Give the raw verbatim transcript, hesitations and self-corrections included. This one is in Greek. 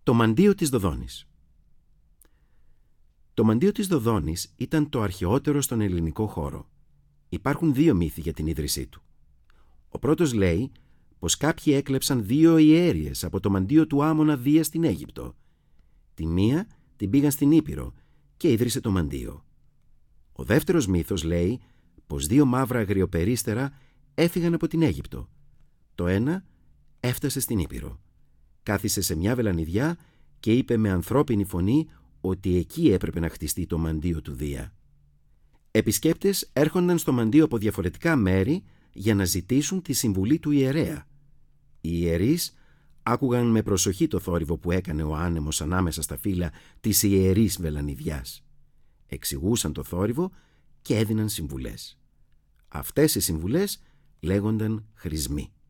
Το μαντίο της Δοδόνης. Το μαντίο της Δοδόνης ήταν το αρχαιότερο στον ελληνικό χώρο. Υπάρχουν δύο μύθοι για την ίδρυσή του. Ο πρώτος λέει πως κάποιοι έκλεψαν δύο ιέριες από το μαντίο του Άμμονα Δία στην Αίγυπτο. Τη μία την πήγαν στην Ήπειρο και ίδρυσε το μαντίο. Ο δεύτερος μύθος λέει πως δύο μαύρα αγριοπερίστερα έφυγαν από την Αίγυπτο. Το ένα έφτασε στην Ήπειρο. Κάθισε σε μια βελανιδιά και είπε με ανθρώπινη φωνή ότι εκεί έπρεπε να χτιστεί το μαντίο του Δία. Επισκέπτες έρχονταν στο μαντίο από διαφορετικά μέρη για να ζητήσουν τη συμβουλή του ιερέα. Οι ιερείς άκουγαν με προσοχή το θόρυβο που έκανε ο άνεμος ανάμεσα στα φύλλα της ιερής βελανιδιάς. Εξηγούσαν το θόρυβο και έδιναν συμβουλές. Αυτές οι συμβουλές λέγονταν χρησμοί.